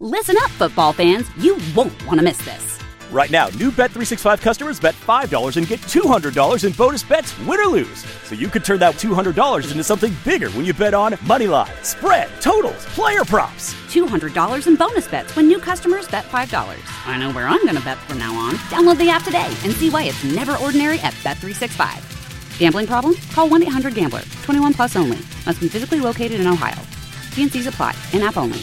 Listen up, football fans. You won't want to miss this. Right now, new Bet365 customers bet $5 and get $200 in bonus bets, win or lose. So you could turn that $200 into something bigger when you bet on money line, spread, totals, player props. $200 in bonus bets when new customers bet $5. I know where I'm going to bet from now on. Download the app today and see why it's never ordinary at Bet365. Gambling problem? Call 1-800-GAMBLER. 21 plus only. Must be physically located in Ohio. T&Cs apply. In-app only.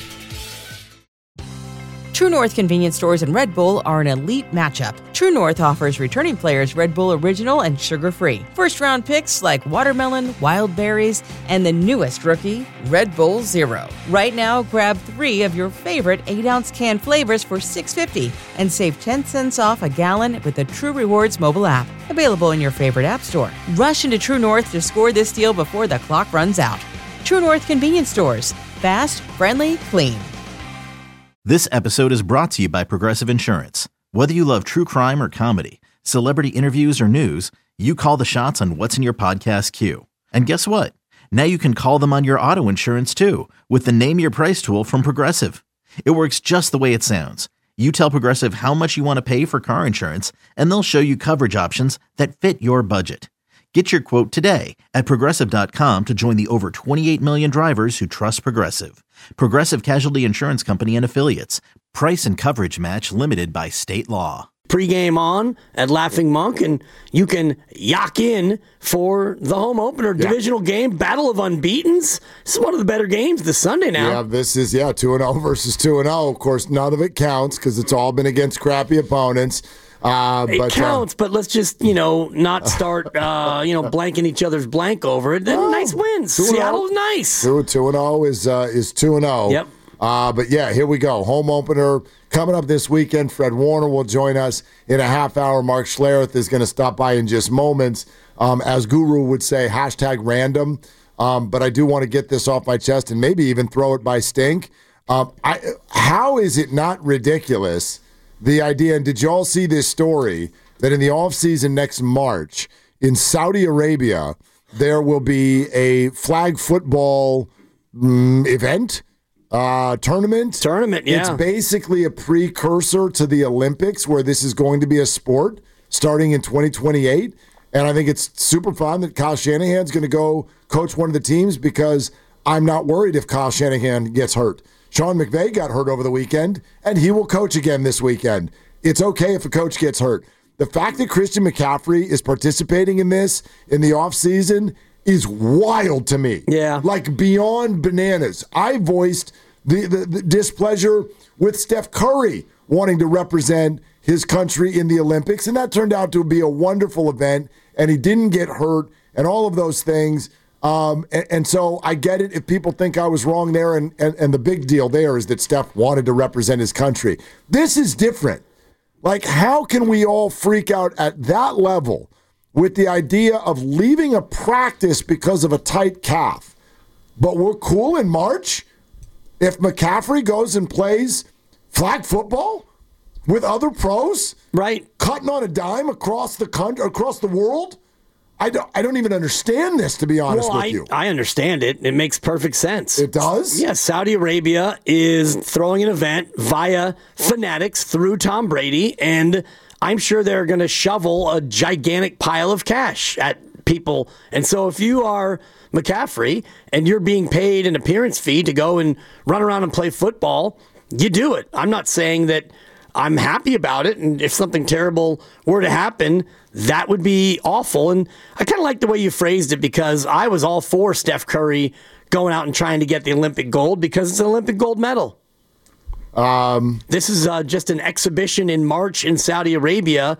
True North convenience stores and Red Bull are an elite matchup. True North offers returning players Red Bull Original and sugar-free. First-round picks like watermelon, wild berries, and the newest rookie, Red Bull Zero. Right now, grab 3 of your favorite 8-ounce can flavors for $6.50 and save 10 cents off a gallon with the True Rewards mobile app. Available in your favorite app store. Rush into True North to score this deal before the clock runs out. True North convenience stores. Fast, friendly, clean. This episode is brought to you by Progressive Insurance. Whether you love true crime or comedy, celebrity interviews or news, you call the shots on what's in your podcast queue. And guess what? Now you can call them on your auto insurance too with the Name Your Price tool from Progressive. It works just the way it sounds. You tell Progressive how much you want to pay for car insurance, and they'll show you coverage options that fit your budget. Get your quote today at Progressive.com to join the over 28 million drivers who trust Progressive. Progressive Casualty Insurance Company and Affiliates. Price and coverage match limited by state law. Pre-game on at Laughing Monk, and you can yak in for the home opener, divisional game, Battle of Unbeatens. This is one of the better games this Sunday now. Yeah, this is, 2-0 versus 2-0. Of course, none of it counts because it's all been against crappy opponents. It counts, but let's just, not start, blanking each other's blank over it. Then nice wins. Seattle's nice. 2-0 is 2-0. Yep. But here we go. Home opener coming up this weekend. Fred Warner will join us in a half hour. Mark Schlereth is going to stop by in just moments. As Guru would say, #random. But I do want to get this off my chest and maybe even throw it by stink. How is it not ridiculous? The idea, and did you all see this story, that in the offseason next March, in Saudi Arabia, there will be a flag football event, tournament? Tournament, yeah. It's basically a precursor to the Olympics where this is going to be a sport starting in 2028. And I think it's super fun that Kyle Shanahan's going to go coach one of the teams because I'm not worried if Kyle Shanahan gets hurt. Sean McVay got hurt over the weekend, and he will coach again this weekend. It's okay if a coach gets hurt. The fact that Christian McCaffrey is participating in this in the offseason is wild to me. Yeah. Like beyond bananas. I voiced the displeasure with Steph Curry wanting to represent his country in the Olympics, and that turned out to be a wonderful event, and he didn't get hurt and all of those things. And so I get it if people think I was wrong there, and the big deal there is that Steph wanted to represent his country. This is different. Like, how can we all freak out at that level with the idea of leaving a practice because of a tight calf? But we're cool in March if McCaffrey goes and plays flag football with other pros? Right. Cutting on a dime across the country, across the world? I don't even understand this, to be honest with you. I understand it. It makes perfect sense. It does? Yeah, Saudi Arabia is throwing an event via Fanatics through Tom Brady, and I'm sure they're going to shovel a gigantic pile of cash at people. And so if you are McCaffrey and you're being paid an appearance fee to go and run around and play football, you do it. I'm not saying that I'm happy about it, and if something terrible were to happen, that would be awful. And I kind of like the way you phrased it, because I was all for Steph Curry going out and trying to get the Olympic gold because it's an Olympic gold medal. This is just an exhibition in March in Saudi Arabia.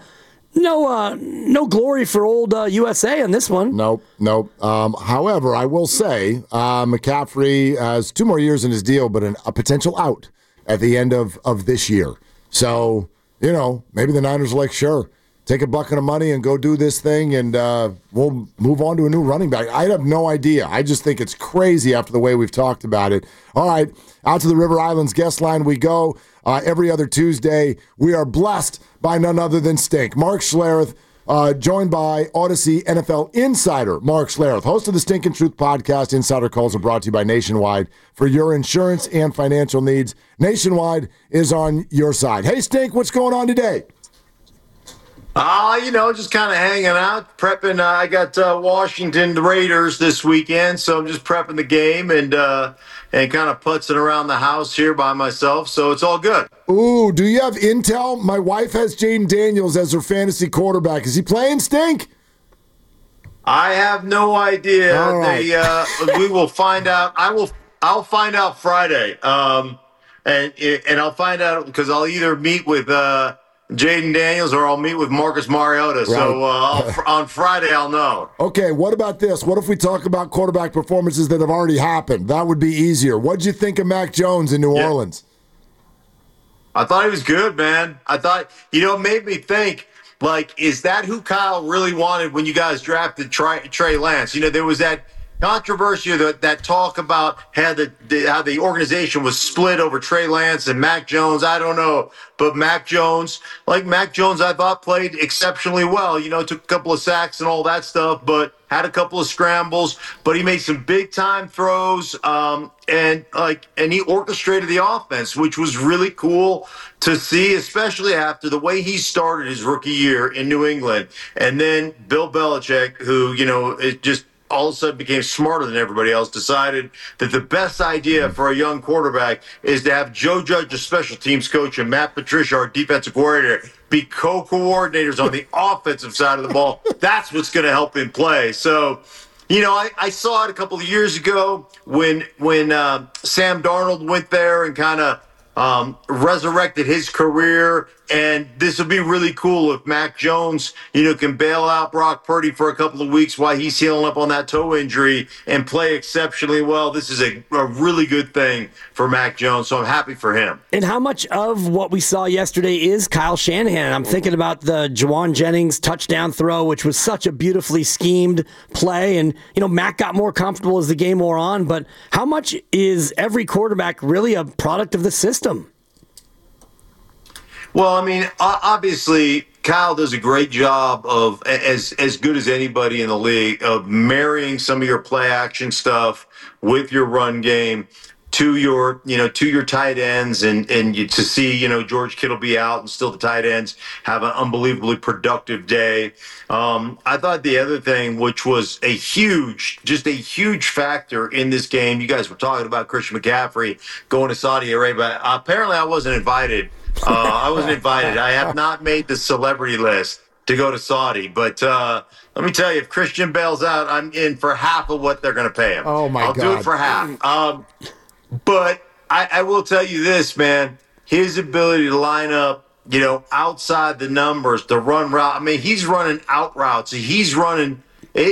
No glory for old USA on this one. Nope. However, I will say McCaffrey has 2 more years in his deal, but a potential out at the end of this year. So, maybe the Niners are like, sure, take a bucket of money and go do this thing, and we'll move on to a new running back. I have no idea. I just think it's crazy after the way we've talked about it. All right, out to the River Islands guest line we go. Every other Tuesday, we are blessed by none other than Stink. Mark Schlereth, joined by Odyssey NFL insider Mark Schlereth. Host of the Stinkin' Truth podcast, Insider Calls are brought to you by Nationwide. For your insurance and financial needs, Nationwide is on your side. Hey, Stink, what's going on today? Just kind of hanging out, prepping. I got Washington Raiders this weekend, so I'm just prepping the game and kind of putzing around the house here by myself, so it's all good. Ooh, do you have intel? My wife has Jaden Daniels as her fantasy quarterback. Is he playing, Stink? I have no idea. All right. We will find out. I'll find out Friday, and I'll find out because I'll either meet with Jaden Daniels or I'll meet with Marcus Mariota. Right. So on Friday I'll know. Okay, what about this? What if we talk about quarterback performances that have already happened? That would be easier. What'd you think of Mac Jones in New Orleans? I thought he was good, man. I thought, it made me think, like, is that who Kyle really wanted when you guys drafted Trey Lance? There was that controversy, that talk about how the organization was split over Trey Lance and Mac Jones. I don't know. But Mac Jones, I thought played exceptionally well. Took a couple of sacks and all that stuff, but had a couple of scrambles. But he made some big time throws, and he orchestrated the offense, which was really cool to see, especially after the way he started his rookie year in New England. And then Bill Belichick, who, it just all of a sudden became smarter than everybody else, decided that the best idea for a young quarterback is to have Joe Judge, a special teams coach, and Matt Patricia, our defensive coordinator, be co-coordinators on the offensive side of the ball. That's what's going to help him play. So, I saw it a couple of years ago when Sam Darnold went there and kind of resurrected his career. And this would be really cool if Mac Jones, can bail out Brock Purdy for a couple of weeks while he's healing up on that toe injury and play exceptionally well. This is a really good thing for Mac Jones, so I'm happy for him. And how much of what we saw yesterday is Kyle Shanahan? I'm thinking about the Juwan Jennings touchdown throw, which was such a beautifully schemed play. And, Mac got more comfortable as the game wore on. But how much is every quarterback really a product of the system? Well, obviously, Kyle does a great job of, as good as anybody in the league, of marrying some of your play action stuff with your run game to your tight ends, and to see, George Kittle be out and still the tight ends have an unbelievably productive day. I thought the other thing, which was a huge factor in this game, you guys were talking about Christian McCaffrey going to Saudi Arabia. Apparently I wasn't invited. I have not made the celebrity list to go to Saudi, but let me tell you, if Christian bails out, I'm in for half of what they're going to pay him. Oh my God! I'll do it for half. But I will tell you this, man. His ability to line up, outside the numbers, the run route. He's running out routes. He's running.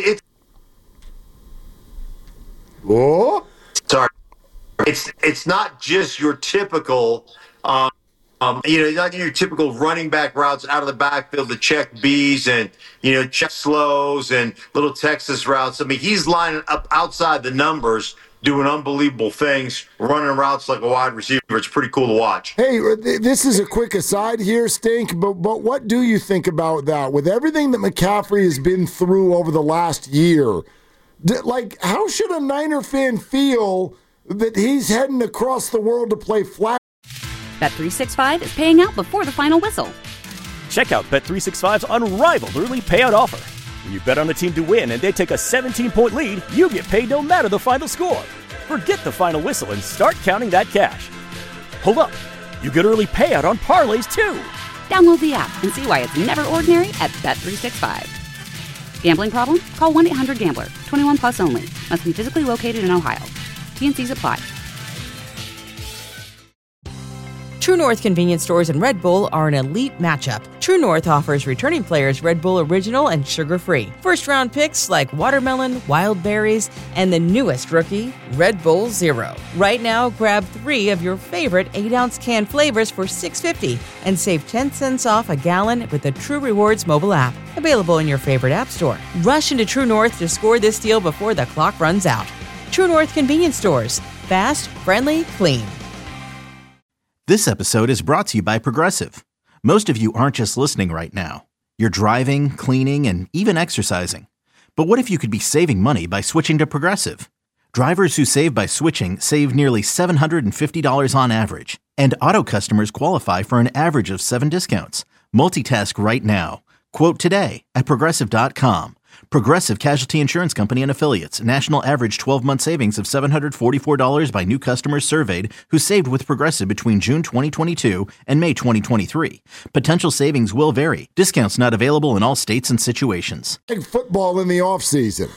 Sorry, it's not just your typical. Not your typical running back routes out of the backfield, the check Bs and, check slows and little Texas routes. He's lining up outside the numbers, doing unbelievable things, running routes like a wide receiver. It's pretty cool to watch. Hey, this is a quick aside here, Stink, but what do you think about that? With everything that McCaffrey has been through over the last year, how should a Niner fan feel that he's heading across the world to play flag? Bet365 is paying out before the final whistle. Check out Bet365's unrivaled early payout offer. When you bet on a team to win and they take a 17-point lead, you get paid no matter the final score. Forget the final whistle and start counting that cash. Hold up. You get early payout on parlays, too. Download the app and see why it's never ordinary at Bet365. Gambling problem? Call 1-800-GAMBLER. 21 plus only. Must be physically located in Ohio. T&Cs apply. True North convenience stores and Red Bull are an elite matchup. True North offers returning players Red Bull Original and sugar-free. First-round picks like watermelon, wild berries, and the newest rookie, Red Bull Zero. Right now, grab 3 of your favorite 8-ounce can flavors for $6.50 and save 10 cents off a gallon with the True Rewards mobile app. Available in your favorite app store. Rush into True North to score this deal before the clock runs out. True North convenience stores. Fast, friendly, clean. This episode is brought to you by Progressive. Most of you aren't just listening right now. You're driving, cleaning, and even exercising. But what if you could be saving money by switching to Progressive? Drivers who save by switching save nearly $750 on average, and auto customers qualify for an average of 7 discounts. Multitask right now. Quote today at Progressive.com. Progressive Casualty Insurance Company and Affiliates. National average 12-month savings of $744 by new customers surveyed who saved with Progressive between June 2022 and May 2023. Potential savings will vary. Discounts not available in all states and situations. Football in the offseason.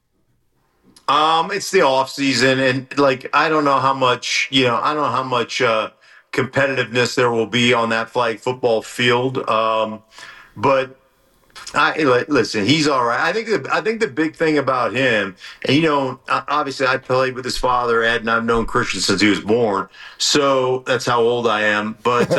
It's the off season, and like I don't know how much competitiveness there will be on that flag football field. But listen, he's all right. I think the big thing about him, and obviously I played with his father Ed, and I've known Christian since he was born, so that's how old I am. But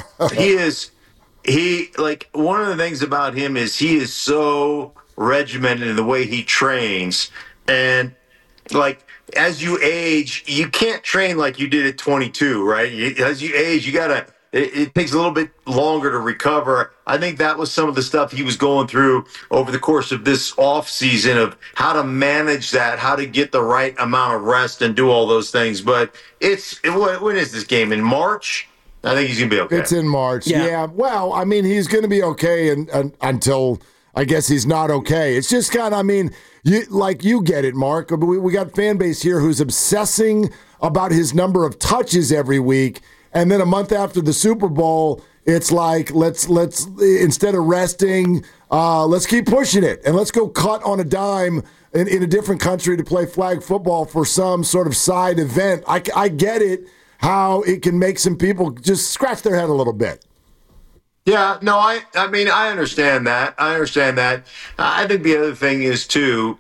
one of the things about him is he is so regimented in the way he trains. And like as you age, you can't train like you did at 22, right? As you age, it takes a little bit longer to recover. I think that was some of the stuff he was going through over the course of this off season of how to manage that, how to get the right amount of rest and do all those things. But when is this game? In March? I think he's going to be okay. It's in March. Yeah. Well, I mean, he's going to be okay until I guess he's not okay. It's just kind of, you get it, Mark. We got fan base here who's obsessing about his number of touches every week, and then a month after the Super Bowl, it's like let's instead of resting, let's keep pushing it and let's go cut on a dime in a different country to play flag football for some sort of side event. I get it how it can make some people just scratch their head a little bit. Yeah, no, I understand that. I think the other thing is too,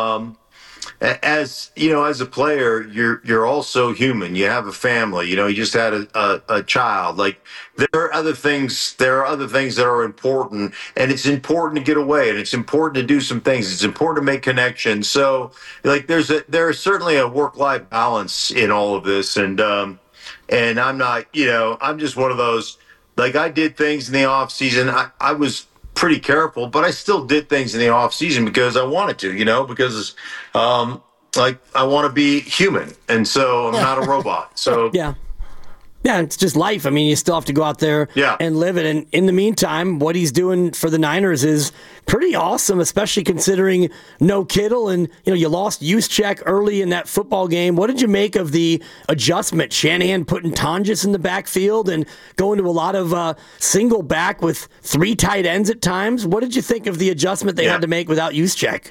as a player, you're also human. You have a family. You just had a child. Like there are other things that are important, and it's important to get away, and it's important to do some things. It's important to make connections. So, like, there's certainly a work-life balance in all of this, and I'm not. I'm just one of those. Like I did things in the off season. I was pretty careful, but I still did things in the off season because I wanted to, because I want to be human, and so I'm not a robot. So yeah, it's just life. You still have to go out there and live it. And in the meantime, what he's doing for the Niners is pretty awesome, especially considering no Kittle. And, you lost Juszczyk early in that football game. What did you make of the adjustment? Shanahan putting Tonjes in the backfield and going to a lot of single back with 3 tight ends at times. What did you think of the adjustment they had to make without Juszczyk?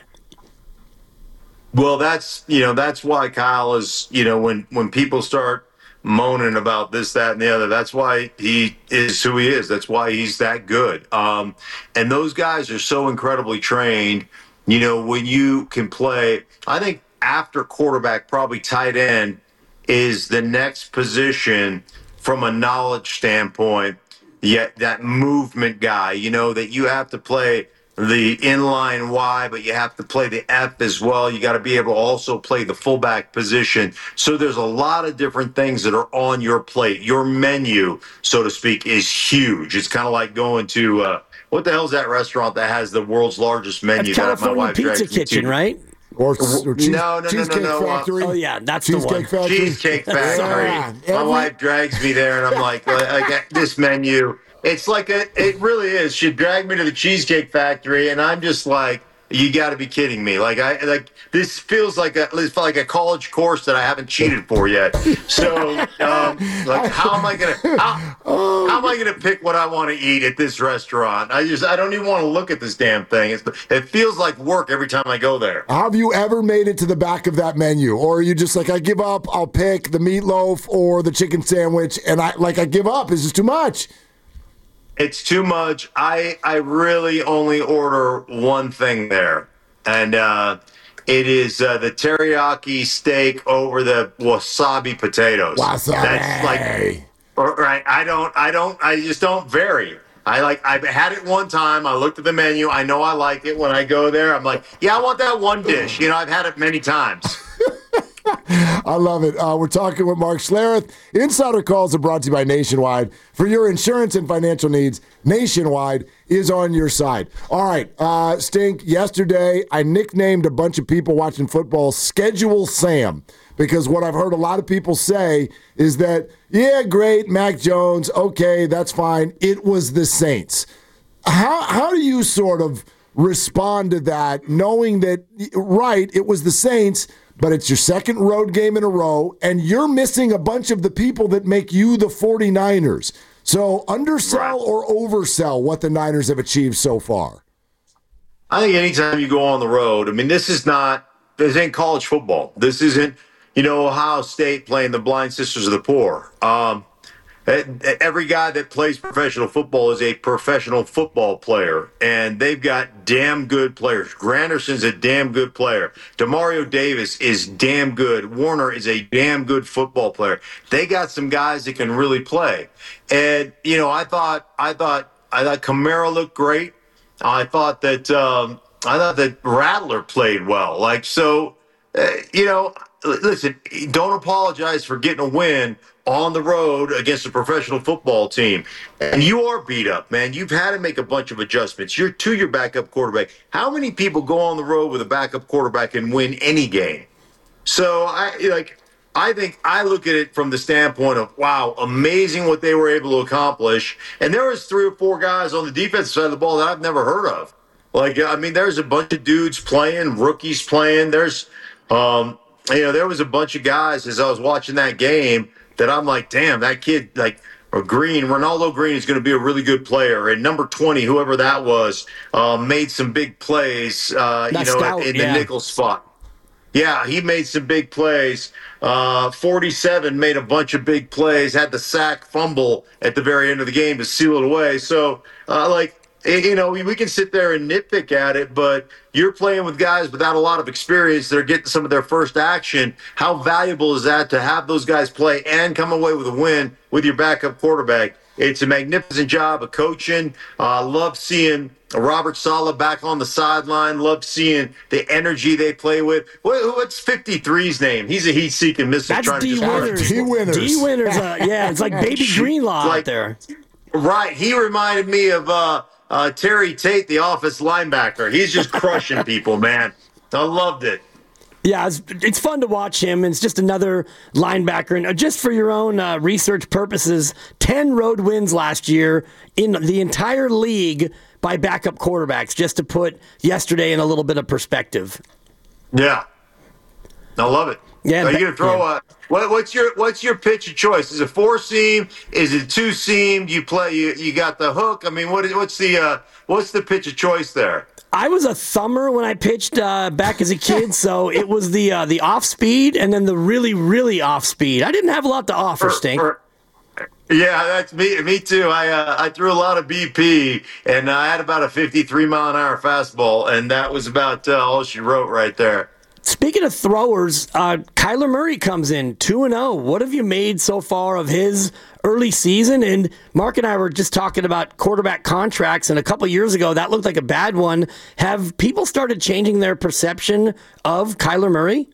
Well, that's why Kyle is, when people start moaning about this, that, and the other, that's why he is who he is. That's why he's that good. And those guys are so incredibly trained. When you can play, I think after quarterback, probably tight end is the next position from a knowledge standpoint. Yet that movement guy, that you have to play the inline Y, but you have to play the F as well. You got to be able to also play the fullback position. So there's a lot of different things that are on your plate. Your menu, so to speak, is huge. It's kind of like going to what the hell's that restaurant that has the world's largest menu? That's California Pizza Kitchen, right? Or Cheesecake Factory. Oh yeah, that's Cheesecake the one. Factory. Cheesecake Factory. My wife drags me there, and I'm like this menu. It really is. She dragged me to the Cheesecake Factory, and I'm just like, you got to be kidding me. This feels like a college course that I haven't cheated for yet. So, how am I gonna pick what I want to eat at this restaurant? I don't even want to look at this damn thing. It feels like work every time I go there. Have you ever made it to the back of that menu, or are you just like, I give up? I'll pick the meatloaf or the chicken sandwich, and I give up. It's just too much. It's too much. I really only order one thing there, and it is the teriyaki steak over the wasabi potatoes. Wasabi. That's right. I just don't vary. I've had it one time. I looked at the menu. I know I like it when I go there. I'm like, yeah, I want that one dish. I've had it many times. I love it. We're talking with Mark Schlereth. Insider Calls are brought to you by Nationwide. For your insurance and financial needs, Nationwide is on your side. All right, Stink, yesterday I nicknamed a bunch of people watching football Schedule Sam, because what I've heard a lot of people say is that, yeah, great, Mac Jones, okay, that's fine. It was the Saints. How do you sort of respond to that, knowing that, right, it was the Saints, but it's your second road game in a row, and you're missing a bunch of the people that make you the 49ers. So undersell or oversell what the Niners have achieved so far? I think anytime you go on the road, I mean, this ain't college football. This isn't, Ohio State playing the Blind Sisters of the Poor. Every guy that plays professional football is a professional football player, and they've got damn good players. Granderson's a damn good player. Demario Davis is damn good. Warner is a damn good football player. They got some guys that can really play. And, I thought Kamara looked great. I thought that Rattler played well. Listen, don't apologize for getting a win on the road against a professional football team. And you are beat up, man. You've had to make a bunch of adjustments. You're to your backup quarterback. How many people go on the road with a backup quarterback and win any game? So I think I look at it from the standpoint of, wow, amazing what they were able to accomplish. And there was 3 or 4 guys on the defensive side of the ball that I've never heard of. There's a bunch of dudes playing, rookies playing. There was a bunch of guys as I was watching that game that I'm like, damn, that kid, Ronaldo Green is going to be a really good player. And number 20, whoever that was, made some big plays, in the nickel spot. Yeah, he made some big plays. 47 made a bunch of big plays, had the sack fumble at the very end of the game to seal it away. So, we can sit there and nitpick at it, but you're playing with guys without a lot of experience that are getting some of their first action. How valuable is that to have those guys play and come away with a win with your backup quarterback? It's a magnificent job of coaching. Love seeing Robert Saleh back on the sideline. Love seeing the energy they play with. What's 53's name? He's a heat-seeking missile. That's D Winners. D Winners. It's like Baby Greenlaw out there. Right. He reminded me of Terry Tate, the Office linebacker. He's just crushing people, man. I loved it. Yeah, it's fun to watch him. It's just another linebacker. And just for your own research purposes, 10 road wins last year in the entire league by backup quarterbacks, just to put yesterday in a little bit of perspective. Yeah. I love it. Yeah, are you gonna throw what's your pitch of choice? Is it 4-seam? Is it 2-seam? You got the hook. I mean, what's the pitch of choice there? I was a thumber when I pitched back as a kid, so it was the off speed and then the really, really off speed. I didn't have a lot to offer, Stink. Yeah, that's me too. I threw a lot of BP, and I had about a 53-mile-an-hour fastball, and that was about all she wrote right there. Speaking of throwers, Kyler Murray comes in 2-0. What have you made so far of his early season? And Mark and I were just talking about quarterback contracts, and a couple years ago that looked like a bad one. Have people started changing their perception of Kyler Murray?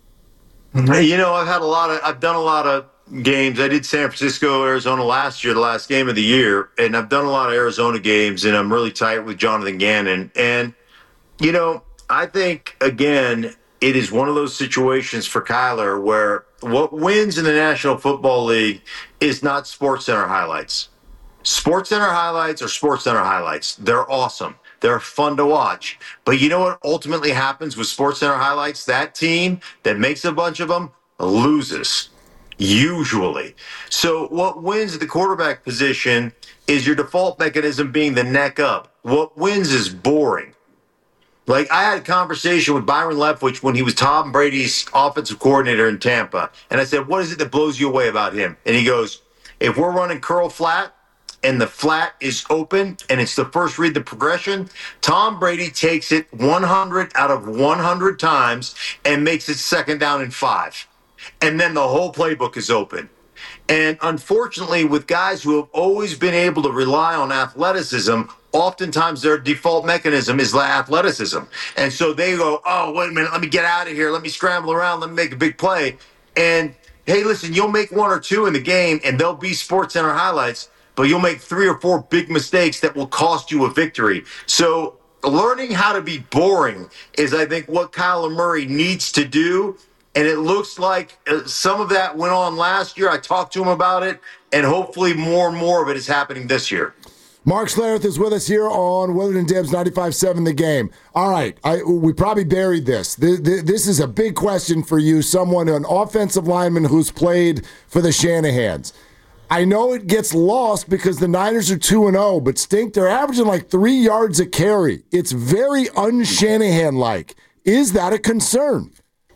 I've done a lot of games. I did San Francisco, Arizona last year, the last game of the year, and I've done a lot of Arizona games, and I'm really tight with Jonathan Gannon. And, I think, again, it is one of those situations for Kyler where what wins in the National Football League is not SportsCenter highlights. SportsCenter highlights are SportsCenter highlights. They're awesome. They're fun to watch. But you know what ultimately happens with SportsCenter highlights? That team that makes a bunch of them loses, usually. So what wins at the quarterback position is your default mechanism being the neck up. What wins is boring. I had a conversation with Byron Leftwich when he was Tom Brady's offensive coordinator in Tampa. And I said, what is it that blows you away about him? And he goes, if we're running curl flat and the flat is open and it's the first read the progression, Tom Brady takes it 100 out of 100 times and makes it 2nd down and 5. And then the whole playbook is open. And unfortunately, with guys who have always been able to rely on athleticism, oftentimes their default mechanism is athleticism. And so they go, oh, wait a minute, let me get out of here. Let me scramble around. Let me make a big play. And, hey, listen, you'll make one or two in the game, and they'll be SportsCenter highlights, but you'll make 3 or 4 big mistakes that will cost you a victory. So learning how to be boring is, I think, what Kyler Murray needs to do. And it looks like some of that went on last year. I talked to him about it, and hopefully more and more of it is happening this year. Mark Schlereth is with us here on Willard and Dibs 95.7 The Game. All right, we probably buried this. This is a big question for you, someone, an offensive lineman who's played for the Shanahans. I know it gets lost because the Niners are 2-0, but Stink, they're averaging like 3 yards a carry. It's very un-Shanahan-like. Is that a concern?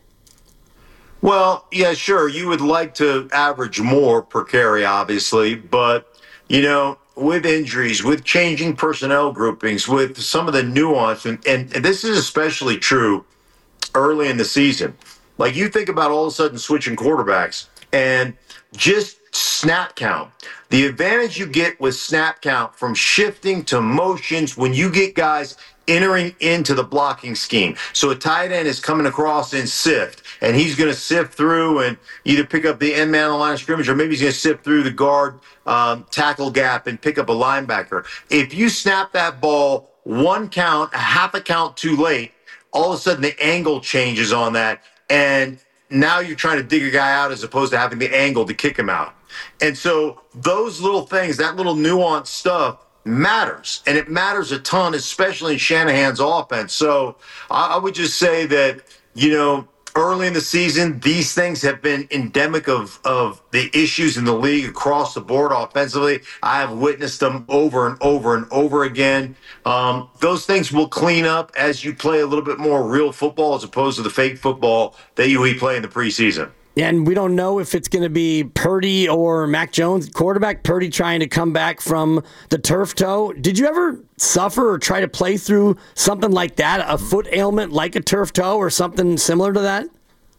Well, yeah, sure. You would like to average more per carry, obviously. But, you know, with injuries, with changing personnel groupings, with some of the nuance, and this is especially true early in the season. Like, you think about all of a sudden switching quarterbacks and just snap count. The advantage you get with snap count from shifting to motions when you get guys entering into the blocking scheme. So a tight end is coming across in sift, and he's going to sift through and either pick up the end man on the line of scrimmage, or maybe he's going to sift through the guard tackle gap and pick up a linebacker. If you snap that ball one count, half a count too late, all of a sudden the angle changes on that, and now you're trying to dig a guy out as opposed to having the angle to kick him out. And so those little things, that little nuanced stuff, matters, and it matters a ton, especially in Shanahan's offense. So I would just say that, you know, early in the season, these things have been endemic of the issues in the league across the board offensively. I have witnessed them over and over and over again. Those things will clean up as you play a little bit more real football as opposed to the fake football that we play in the preseason. And we don't know if it's going to be Purdy or Mac Jones, quarterback. Purdy trying to come back from the turf toe. Did you ever suffer or try to play through something like that, a foot ailment like a turf toe or something similar to that?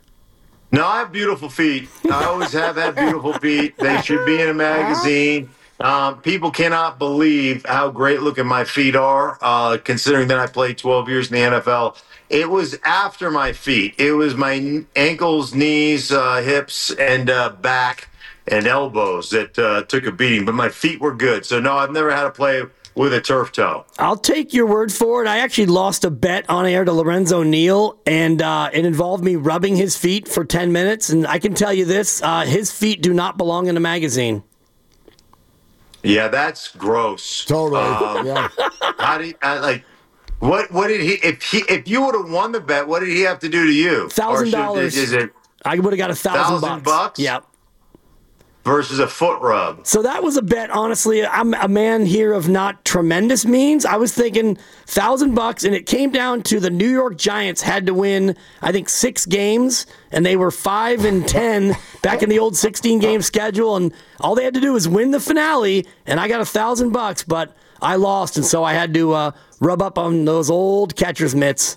No, I have beautiful feet. I always have had beautiful feet. They should be in a magazine. People cannot believe how great looking my feet are, considering that I played 12 years in the NFL. It was after my feet. It was my ankles, knees, hips, and back and elbows that took a beating. But my feet were good. So, no, I've never had to play with a turf toe. I'll take your word for it. I actually lost a bet on air to Lorenzo Neal, and it involved me rubbing his feet for 10 minutes. And I can tell you this, his feet do not belong in a magazine. Yeah, that's gross. Totally. Yeah. How do you, What did he? If you would have won the bet, what did he have to do to you? $1,000. I would have got $1,000. Yep. Versus a foot rub. So that was a bet. Honestly, I'm a man here of not tremendous means. I was thinking $1,000, and it came down to the New York Giants had to win, I think, 6 games, and they were 5-10 back in the old 16-game schedule, and all they had to do was win the finale, and I got $1,000, but I lost, and so I had to rub up on those old catcher's mitts.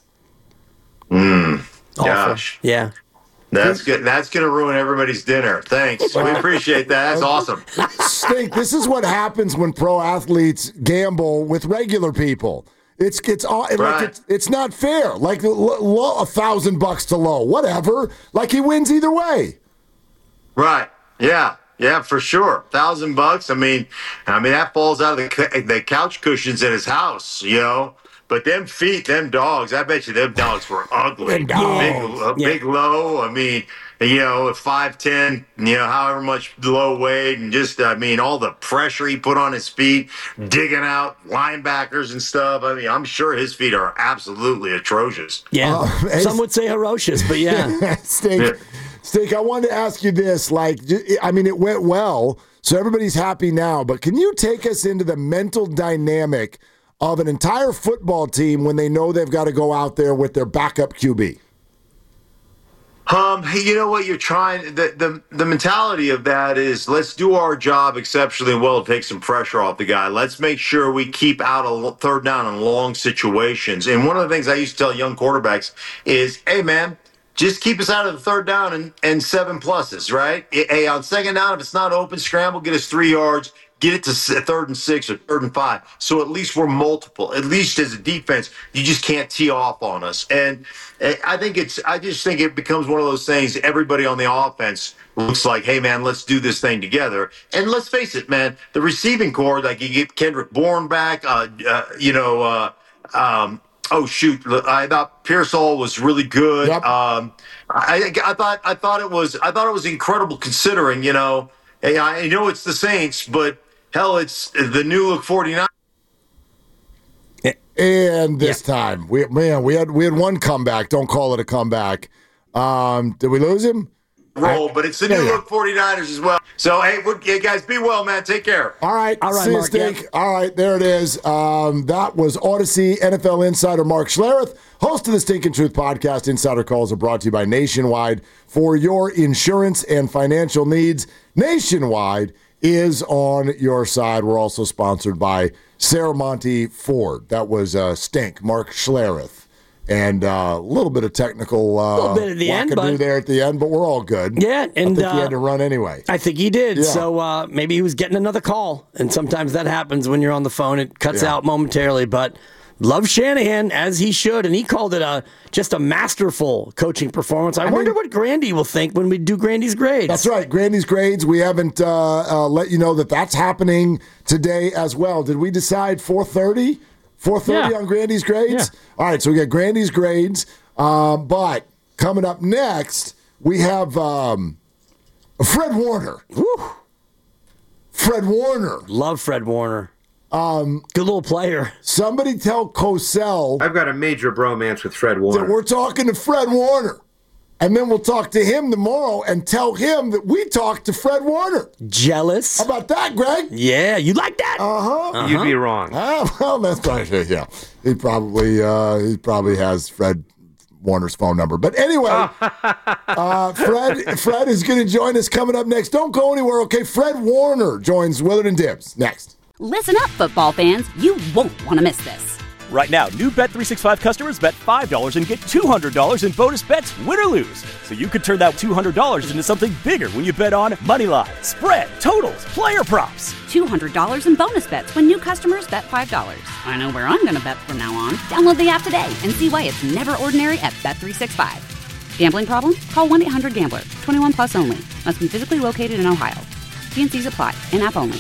Gosh. Yeah. That's good. That's going to ruin everybody's dinner. Thanks. We appreciate that. That's awesome. Stink, this is what happens when pro athletes gamble with regular people. It's not fair. Like $1,000 to low, whatever. Like he wins either way. Right. Yeah. Yeah, for sure. $1,000. I mean that falls out of the couch cushions in his house, you know. But them feet, them dogs, I bet you them dogs were ugly. Big low. I mean, you know, at 5'10", you know, however much low weight, and just, I mean, all the pressure he put on his feet, digging out linebackers and stuff. I mean, I'm sure his feet are absolutely atrocious. Yeah. Some would say ferocious, but yeah. Stink, I wanted to ask you this. Like, I mean, it went well, so everybody's happy now. But can you take us into the mental dynamic of an entire football team when they know they've got to go out there with their backup QB? You know what you're trying. The mentality of that is, let's do our job exceptionally well to take some pressure off the guy. Let's make sure we keep out of third down in long situations. And one of the things I used to tell young quarterbacks is, hey man, just keep us out of the third down and 7 pluses, right? Hey, on second down, if it's not open, scramble, get us 3 yards. get it to 3rd and 6 or 3rd and 5. So at least we're multiple. At least as a defense, you just can't tee off on us. And I just think it becomes one of those things. Everybody on the offense looks like, hey man, let's do this thing together. And let's face it, man, the receiving core, like you get Kendrick Bourne back, oh shoot! I thought Pearsall was really good. Yep. I thought it was incredible considering, I know it's the Saints, but hell, it's the new look 49. And this time, we had one comeback. Don't call it a comeback. Did we lose him? But it's the new look 49ers as well. So, hey, guys, be well, man. Take care. All right, Mark. Stink. Yeah. All right, there it is. That was Odyssey NFL insider Mark Schlereth, host of the Stinkin' Truth podcast. Insider calls are brought to you by Nationwide for your insurance and financial needs. Nationwide is on your side. We're also sponsored by Saramonte Ford. That was Stink, Mark Schlereth. And a little bit of technical wackadoo there at the end, but we're all good. Yeah, and I think he had to run anyway. I think he did. Yeah. So maybe he was getting another call, and sometimes that happens when you're on the phone. It cuts out momentarily, but love Shanahan, as he should, and he called it just a masterful coaching performance. I wonder what Grandy will think when we do Grandy's grades. That's right, Grandy's grades. We haven't let you know that that's happening today as well. Did we decide 4:30? 4:30 on Grandy's grades? Yeah. All right, so we got Grandy's grades. But coming up next, we have Fred Warner. Woo. Fred Warner. Love Fred Warner. Good little player. Somebody tell Cosell. I've got a major bromance with Fred Warner. That we're talking to Fred Warner. And then we'll talk to him tomorrow and tell him that we talked to Fred Warner. Jealous? How about that, Greg? Yeah, you like that? Uh-huh. You'd be wrong. Well, that's right. Yeah, he probably has Fred Warner's phone number. But anyway, Fred is going to join us coming up next. Don't go anywhere, okay? Fred Warner joins Willard and Dibbs next. Listen up, football fans. You won't want to miss this. Right now, new Bet365 customers bet $5 and get $200 in bonus bets, win or lose. So you could turn that $200 into something bigger when you bet on money line, spread, totals, player props. $200 in bonus bets when new customers bet $5. I know where I'm going to bet from now on. Download the app today and see why it's never ordinary at Bet365. Gambling problem? Call 1-800-GAMBLER. 21 plus only. Must be physically located in Ohio. T&Cs apply. In-app only.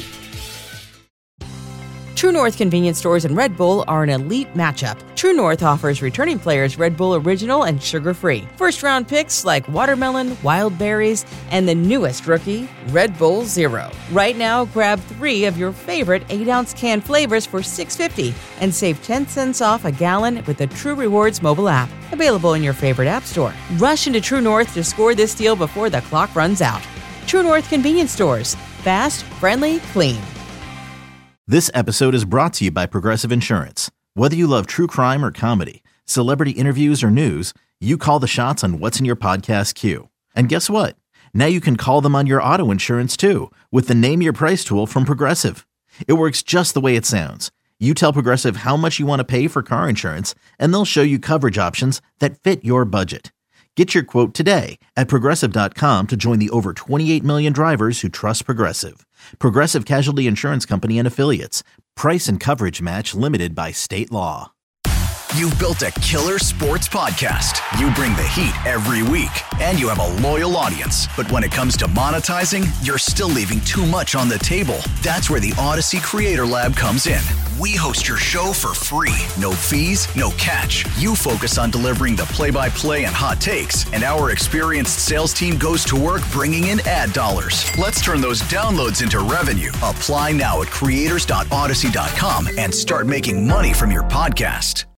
True North convenience stores and Red Bull are an elite matchup. True North offers returning players Red Bull Original and sugar-free. First-round picks like watermelon, wild berries, and the newest rookie, Red Bull Zero. Right now, grab 3 of your favorite 8-ounce can flavors for $6.50 and save 10 cents off a gallon with the True Rewards mobile app. Available in your favorite app store. Rush into True North to score this deal before the clock runs out. True North convenience stores. Fast, friendly, clean. This episode is brought to you by Progressive Insurance. Whether you love true crime or comedy, celebrity interviews or news, you call the shots on what's in your podcast queue. And guess what? Now you can call them on your auto insurance too with the Name Your Price tool from Progressive. It works just the way it sounds. You tell Progressive how much you want to pay for car insurance, and they'll show you coverage options that fit your budget. Get your quote today at Progressive.com to join the over 28 million drivers who trust Progressive. Progressive Casualty Insurance Company and Affiliates. Price and coverage match limited by state law. You've built a killer sports podcast. You bring the heat every week, and you have a loyal audience. But when it comes to monetizing, you're still leaving too much on the table. That's where the Odyssey Creator Lab comes in. We host your show for free. No fees, no catch. You focus on delivering the play-by-play and hot takes, and our experienced sales team goes to work bringing in ad dollars. Let's turn those downloads into revenue. Apply now at creators.odyssey.com and start making money from your podcast.